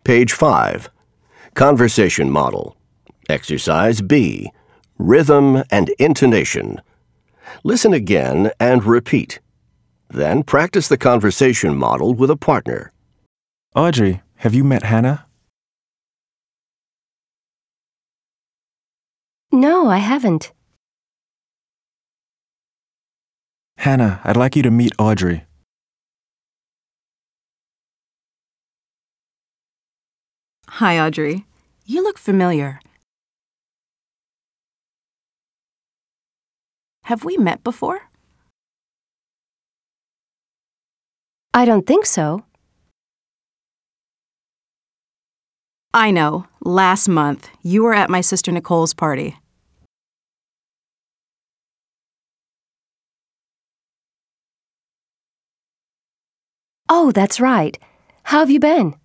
Page 5. Conversation Model. Exercise B. Rhythm and Intonation. Listen again and repeat. Then practice the conversation model with a partner. Audrey, have you met Hannah? No, I haven't. Hannah, I'd like you to meet Audrey. Hi, Audrey. You look familiar. Have we met before? I don't think so. I know. Last month, you were at my sister Nicole's party. Oh, that's right. How have you been?